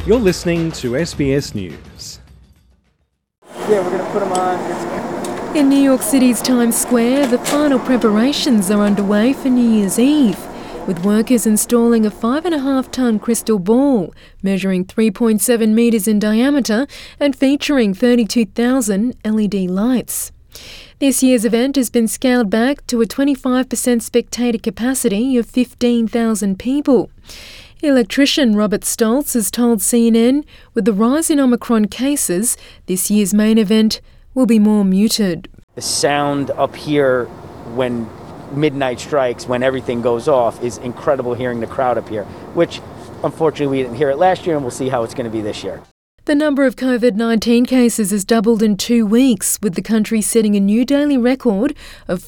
You're listening to SBS News. Yeah, we're going to put them on. In New York City's Times Square, the final preparations are underway for New Year's Eve, with workers installing a 5.5-tonne crystal ball, measuring 3.7 metres in diameter and featuring 32,000 LED lights. This year's event has been scaled back to a 25% spectator capacity of 15,000 people. Electrician Robert Stoltz has told CNN, with the rise in Omicron cases, this year's main event will be more muted. The sound up here when midnight strikes, when everything goes off, is incredible hearing the crowd up here, which unfortunately we didn't hear it last year, and we'll see how it's going to be this year. The number of COVID-19 cases has doubled in 2 weeks, with the country setting a new daily record of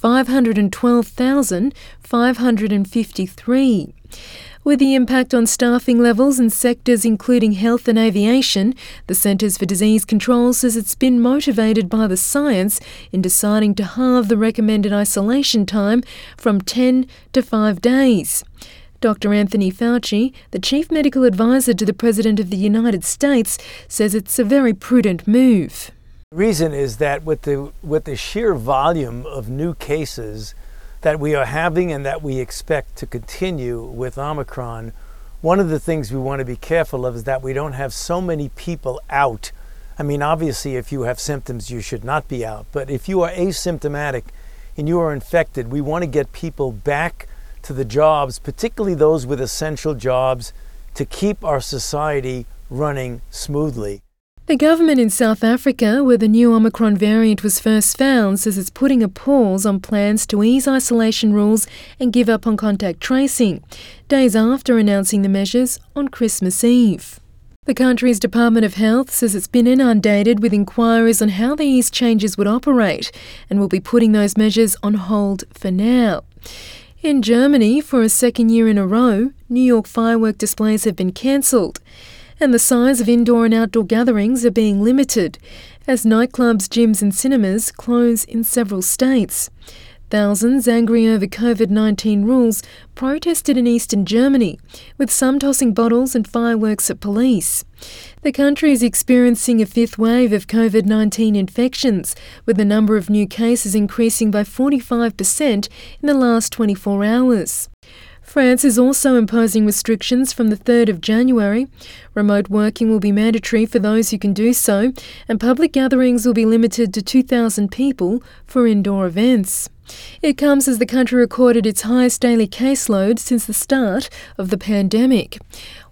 512,553. With the impact on staffing levels in sectors including health and aviation, the Centres for Disease Control says it's been motivated by the science in deciding to halve the recommended isolation time from 10 to 5 days. Dr. Anthony Fauci, the chief medical advisor to the President of the United States, says it's a very prudent move. The reason is that with the sheer volume of new cases that we are having and that we expect to continue with Omicron, one of the things we want to be careful of is that we don't have so many people out. I mean, obviously, if you have symptoms, you should not be out. But if you are asymptomatic and you are infected, we want to get people back to the jobs, particularly those with essential jobs, to keep our society running smoothly. The government in South Africa, where the new Omicron variant was first found, says it's putting a pause on plans to ease isolation rules and give up on contact tracing, days after announcing the measures on Christmas Eve. The country's Department of Health says it's been inundated with inquiries on how these changes would operate and will be putting those measures on hold for now. In Germany, for a second year in a row, New York firework displays have been cancelled, and the size of indoor and outdoor gatherings are being limited as nightclubs, gyms and cinemas close in several states. Thousands, angry over COVID-19 rules, protested in eastern Germany, with some tossing bottles and fireworks at police. The country is experiencing a fifth wave of COVID-19 infections, with the number of new cases increasing by 45% in the last 24 hours. France is also imposing restrictions from the 3rd of January. Remote working will be mandatory for those who can do so, and public gatherings will be limited to 2,000 people for indoor events. It comes as the country recorded its highest daily caseload since the start of the pandemic.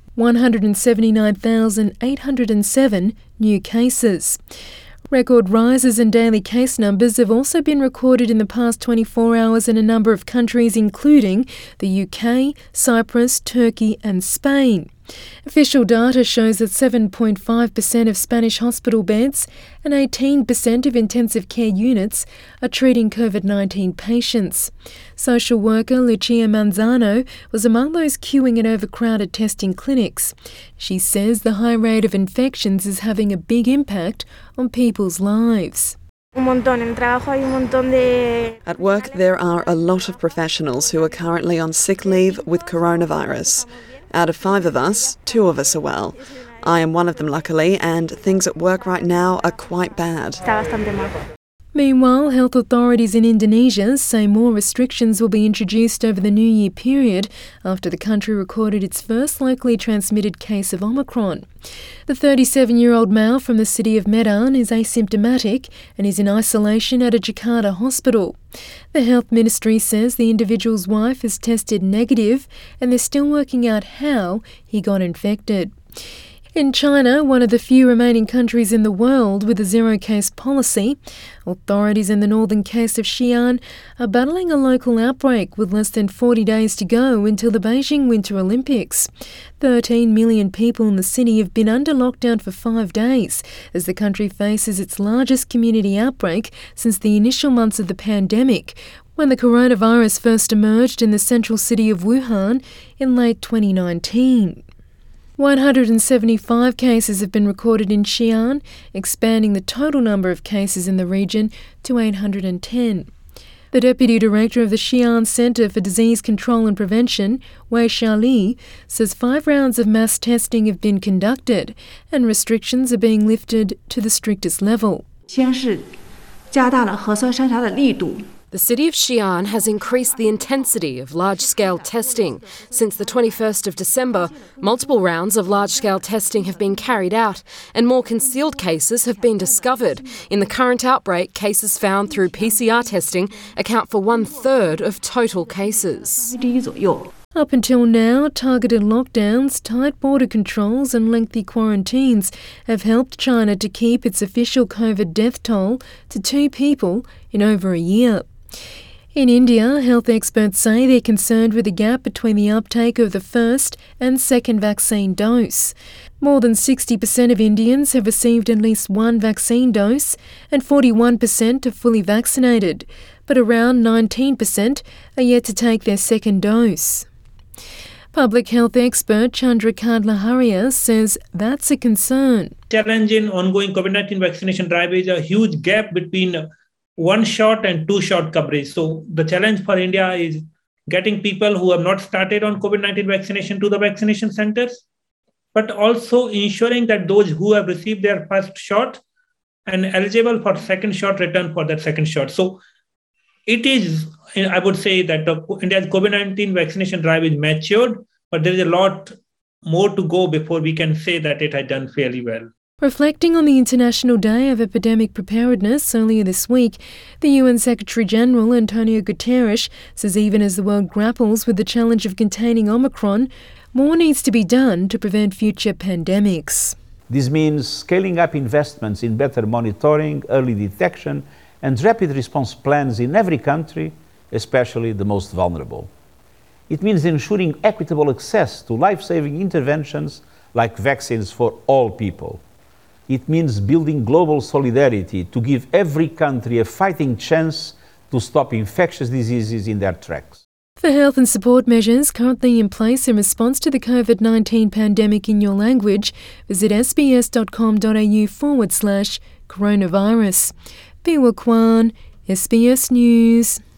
179,807 new cases. Record rises in daily case numbers have also been recorded in the past 24 hours in a number of countries, including the UK, Cyprus, Turkey and Spain. Official data shows that 7.5% of Spanish hospital beds and 18% of intensive care units are treating COVID-19 patients. Social worker Lucia Manzano was among those queuing at overcrowded testing clinics. She says the high rate of infections is having a big impact on people's lives. At work, there are a lot of professionals who are currently on sick leave with coronavirus. Out of 5 of us, 2 of us are well. I am one of them, luckily, and things at work right now are quite bad. Meanwhile, health authorities in Indonesia say more restrictions will be introduced over the New Year period after the country recorded its first locally transmitted case of Omicron. The 37-year-old male from the city of Medan is asymptomatic and is in isolation at a Jakarta hospital. The health ministry says the individual's wife has tested negative and they're still working out how he got infected. In China, one of the few remaining countries in the world with a zero-case policy, authorities in the northern case of Xi'an are battling a local outbreak with less than 40 days to go until the Beijing Winter Olympics. 13 million people in the city have been under lockdown for 5 days as the country faces its largest community outbreak since the initial months of the pandemic, when the coronavirus first emerged in the central city of Wuhan in late 2019. 175 cases have been recorded in Xi'an, expanding the total number of cases in the region to 810. The Deputy Director of the Xi'an Centre for Disease Control and Prevention, Wei Xiaoli, says 5 rounds of mass testing have been conducted and restrictions are being lifted to the strictest level. The city of Xi'an has increased the intensity of large-scale testing. Since the 21st of December, multiple rounds of large-scale testing have been carried out and more concealed cases have been discovered. In the current outbreak, cases found through PCR testing account for 1/3 of total cases. Up until now, targeted lockdowns, tight border controls and lengthy quarantines have helped China to keep its official COVID death toll to 2 people in over a year. In India, health experts say they're concerned with the gap between the uptake of the first and second vaccine dose. More than 60% of Indians have received at least 1 vaccine dose and 41% are fully vaccinated, but around 19% are yet to take their second dose. Public health expert Chandrakant Laharia says that's a concern. Challenge in ongoing COVID-19 vaccination drive is a huge gap between 1 shot and 2 shot coverage. So the challenge for India is getting people who have not started on COVID-19 vaccination to the vaccination centers, but also ensuring that those who have received their first shot and eligible for second shot return for that second shot. So it is, I would say that India's COVID-19 vaccination drive is matured, but there is a lot more to go before we can say that it has done fairly well. Reflecting on the International Day of Epidemic Preparedness earlier this week, the UN Secretary-General Antonio Guterres says even as the world grapples with the challenge of containing Omicron, more needs to be done to prevent future pandemics. This means scaling up investments in better monitoring, early detection, and rapid response plans in every country, especially the most vulnerable. It means ensuring equitable access to life-saving interventions like vaccines for all people. It means building global solidarity to give every country a fighting chance to stop infectious diseases in their tracks. For health and support measures currently in place in response to the COVID-19 pandemic in your language, visit sbs.com.au/coronavirus. Biwa Kwan, SBS News.